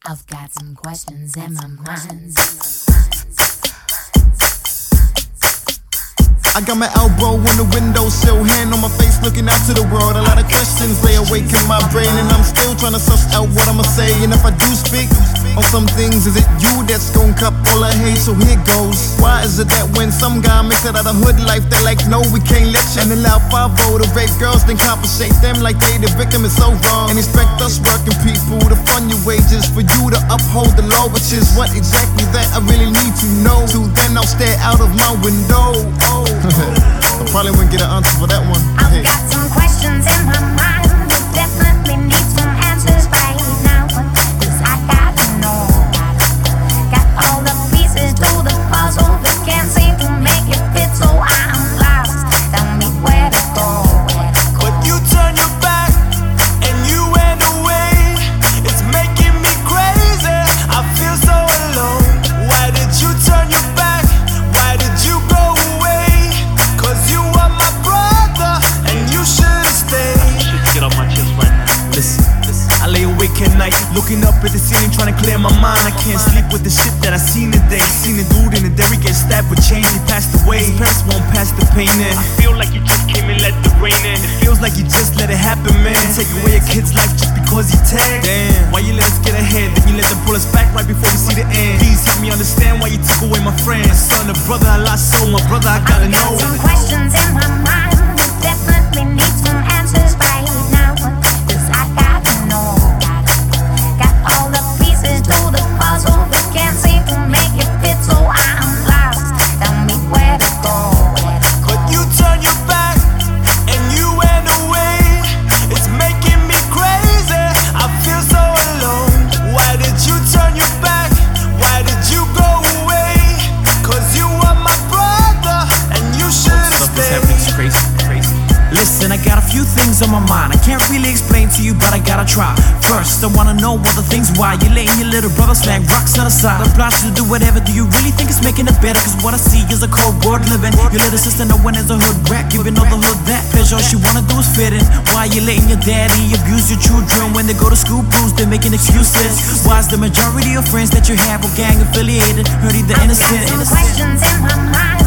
I've got some questions in my mind. I got my elbow on the windowsill, hand on my face, looking out to the world. A lot of questions lay awake in my brain, and I'm still trying to suss out what I'ma say. And if I do speak on some things, is it you that's gon' cup all I hate? So here goes. Why is it that when some guy makes it out of hood life, they're like, no, we can't let you? And allow 5-0 to rape girls, then compensate them like they the victim is so wrong. And expect us working people to fund your wages for you to uphold the law, which is what exactly that I really need to know. Till then I'll stare out of my window. I probably wouldn't get an answer for that one. I've got some questions in my mind. We definitely need some answers right now. 'Cause I gotta know. Got all the pieces to the puzzle, but can't seem to make it fit, so I'm lost. Tell me where to go. But you turn your back and you went away. It's making me crazy. I feel so alone. Why did you turn your back? Why did you go away? 'Cause you are my brother and you should've stayed. Get off my chest right now. Listen, I lay awake at night, looking up at the ceiling, trying to clear my mind. I can't sleep with the shit that I seen today. Seen a dude in the dairy get stabbed with chains, he passed away. His parents won't pass the pain in. I feel like you just came and let the rain in. It feels like you just let it happen, man. Take away a kid's life just because he tagged. Damn, why you let us get ahead, then you let them pull us back right before we see the end? Please help me understand why you took away my friend. A son, a brother, I lost soul, my brother, I gotta I've know. got some questions in my mind. We definitely need some answers right now. 'Cause I gotta know. Got all the pieces to the puzzle, but can't seem to make it fit, so I'm lost. Tell me where to go. But you turn your back and you went away. It's making me crazy. I feel so alone. Why did you turn your back? Why did you go away? 'Cause you are my brother and you should've stayed. Listen, I got a few things on my mind. I can't really explain to you, but I gotta try. First, I wanna know all the things why you're letting your little brother slang rocks on the side. Obliged to do whatever. Do you really think it's making it better? 'Cause what I see is a cold world living. Your little sister knowing there's a hood rat, giving all the hood that. 'Cause all she wanna do is fit in. Why you letting your daddy abuse your children? When they go to school, bruised, they're making excuses. Why is the majority of friends that you have are gang affiliated, hurting the innocent? Got some questions in my mind.